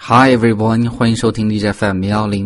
Hi everyone， 欢迎收听荔枝 FM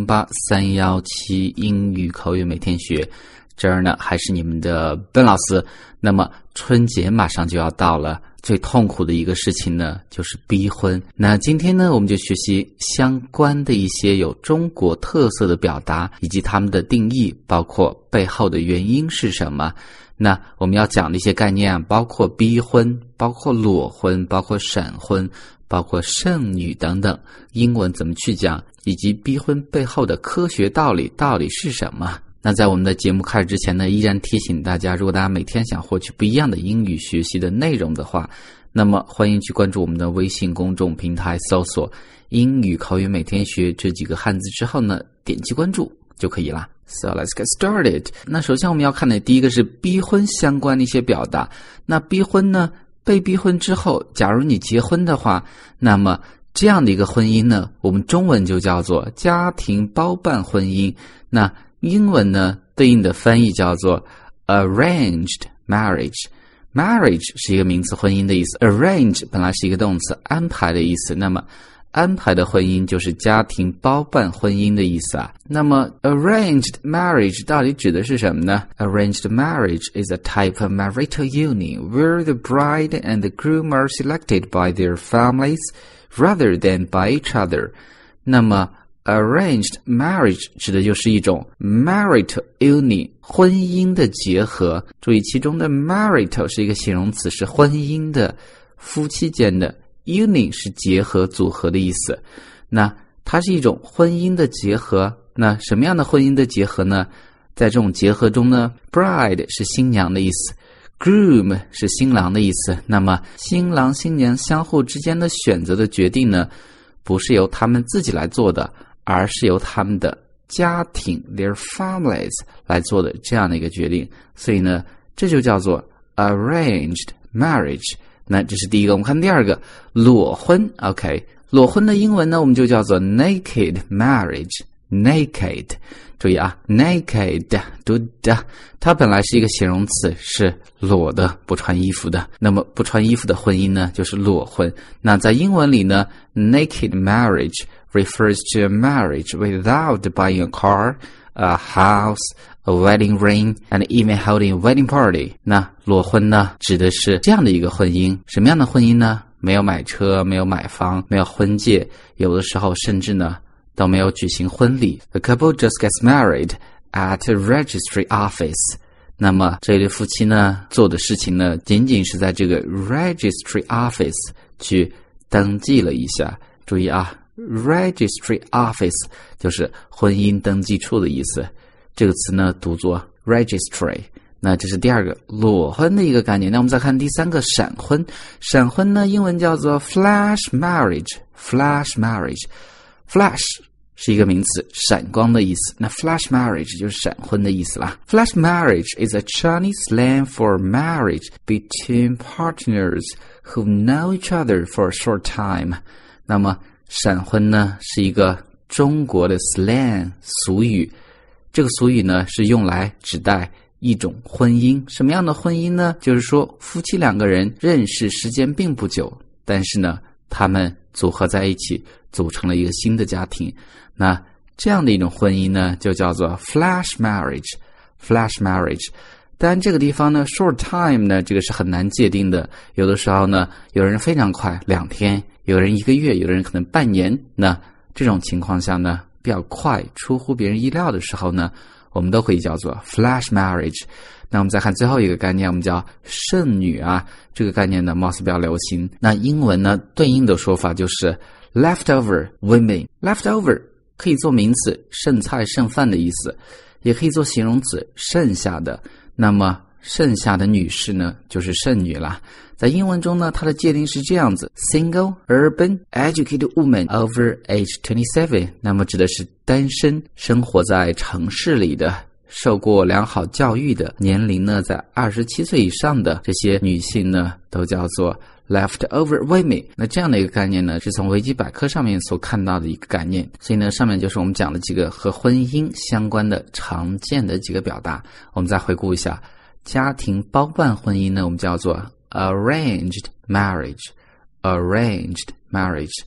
108317英语口语每天学。这儿呢还是你们的Ben老师。那么春节马上就要到了，最痛苦的一个事情呢就是逼婚。那今天呢我们就学习相关的一些有中国特色的表达以及它们的定义，包括背后的原因是什么。那我们要讲的一些概念啊，包括逼婚，包括裸婚，包括闪婚，包括剩女等等，英文怎么去讲，以及逼婚背后的科学道理到底是什么。那在我们的节目开始之前呢，依然提醒大家，如果大家每天想获取不一样的英语学习的内容的话，那么欢迎去关注我们的微信公众平台，搜索英语口语每天学这几个汉字之后呢，点击关注就可以啦。So let's get started。 那首先我们要看的第一个是逼婚相关的一些表达。那逼婚呢，被逼婚之后，假如你结婚的话，那么这样的一个婚姻呢，我们中文就叫做家庭包办婚姻。那英文呢，对应的翻译叫做 arranged marriage。marriage 是一个名词，婚姻的意思。arrange 本来是一个动词，安排的意思。那么安排的婚姻就是家庭包办婚姻的意思啊。那么 arranged marriage 到底指的是什么呢？ Arranged marriage is a type of marital union where the bride and the groom are selected by their families rather than by each other。 那么 arranged marriage 指的就是一种 marital union 婚姻的结合。注意其中的 marital 是一个形容词，是婚姻的，夫妻间的。union 是结合组合的意思。那它是一种婚姻的结合。那什么样的婚姻的结合呢？在这种结合中呢， bride 是新娘的意思， groom 是新郎的意思。那么新郎新娘相互之间的选择的决定呢，不是由他们自己来做的，而是由他们的家庭 their families 来做的这样的一个决定。所以呢，这就叫做 arranged marriage。那这是第一个。我们看第二个，裸婚。 OK， 裸婚的英文呢，我们就叫做 naked marriage。 naked， 注意啊， naked 读的，它本来是一个形容词，是裸的，不穿衣服的。那么不穿衣服的婚姻呢，就是裸婚。那在英文里呢， naked marriage refers to a marriage without buying a car, a house, a wedding ring, and even holding a wedding party。 那裸婚呢，指的是这样的一个婚姻。什么样的婚姻呢？没有买车，没有买房，没有婚戒，有的时候甚至呢都没有举行婚礼。 The couple just gets married at a registry office。 那么这对夫妻呢做的事情呢，仅仅是在这个 registry office 去登记了一下。注意啊， registry office 就是婚姻登记处的意思。这个词呢读作 registry。 那这是第二个裸婚的一个概念。那我们再看第三个，闪婚。闪婚呢，英文叫做 flash marriage。 flash marriage， flash 是一个名词，闪光的意思。那 flash marriage 就是闪婚的意思啦。 Flash marriage is a Chinese slang for marriage between partners who know each other for a short time。 那么闪婚呢是一个中国的 slang 俗语。这个俗语呢是用来指代一种婚姻。什么样的婚姻呢？就是说夫妻两个人认识时间并不久，但是呢他们组合在一起组成了一个新的家庭。那这样的一种婚姻呢就叫做 flash marriage。 flash marriage。 当然这个地方呢 short time 呢，这个是很难界定的。有的时候呢有人非常快，2天，有人1个月，有的人可能半年。那这种情况下呢比较快，出乎别人意料的时候呢，我们都可以叫做 flash marriage。 那我们再看最后一个概念，我们叫剩女啊。这个概念呢貌似比较流行。那英文呢对应的说法就是 leftover women。 leftover 可以做名词，剩菜剩饭的意思，也可以做形容词，剩下的。那么剩下的女士呢就是剩女啦。在英文中呢，它的界定是这样子， single urban educated woman over age 27。 那么指的是单身，生活在城市里的，受过良好教育的，年龄呢在27岁以上的这些女性呢都叫做 leftover women。 那这样的一个概念呢是从维基百科上面所看到的一个概念。所以呢上面就是我们讲的几个和婚姻相关的常见的几个表达。我们再回顾一下，家庭包办婚姻呢我们叫做 arranged marriage。 arranged marriage。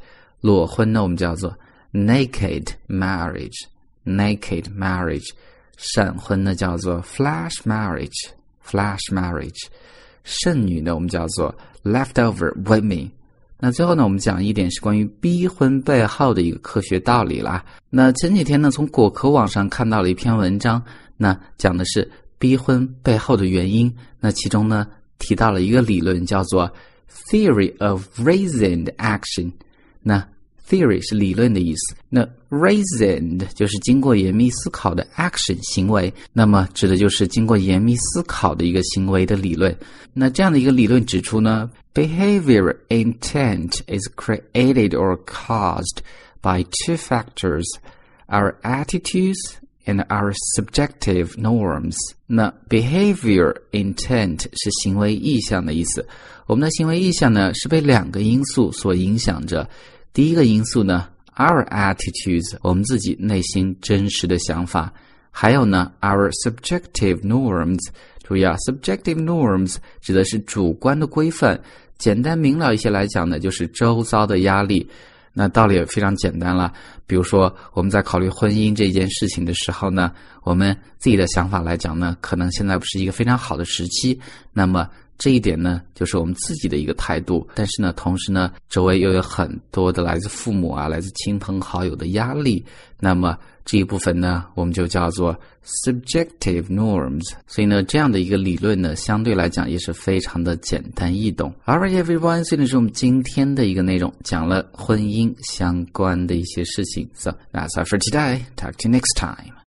裸婚呢我们叫做 naked marriage，naked marriage。闪婚呢叫做 flash marriage，flash marriage。剩女呢我们叫做 leftover women。那最后呢我们讲一点是关于逼婚背后的一个科学道理啦。那前几天呢从果壳网上看到了一篇文章，那讲的是逼婚背后的原因，那其中呢提到了一个理论叫做 theory of reasoned action。 那 theory 是理论的意思，那 reasoned 就是经过严密思考的 action 行为，那么指的就是经过严密思考的一个行为的理论。那这样的一个理论指出呢， behavior intent is created or caused by two factors, our attitudes and our subjective norms。 那 behavior intent 是行为意向的意思，我们的行为意向呢是被两个因素所影响着。第一个因素呢 our attitudes 我们自己内心真实的想法，还有呢 our subjective norms， 注意啊 subjective norms 指的是主观的规范，简单明了一些来讲呢就是周遭的压力。那道理也非常简单了，比如说我们在考虑婚姻这件事情的时候呢，我们自己的想法来讲呢，可能现在不是一个非常好的时期，那么这一点呢就是我们自己的一个态度，但是呢同时呢周围又有很多的来自父母啊来自亲朋好友的压力，那么这一部分呢我们就叫做 subjective norms。 所以呢这样的一个理论呢相对来讲也是非常的简单易懂。 Alright everyone， 所以呢是我们今天的一个内容，讲了婚姻相关的一些事情。So that's all for today. Talk to you next time.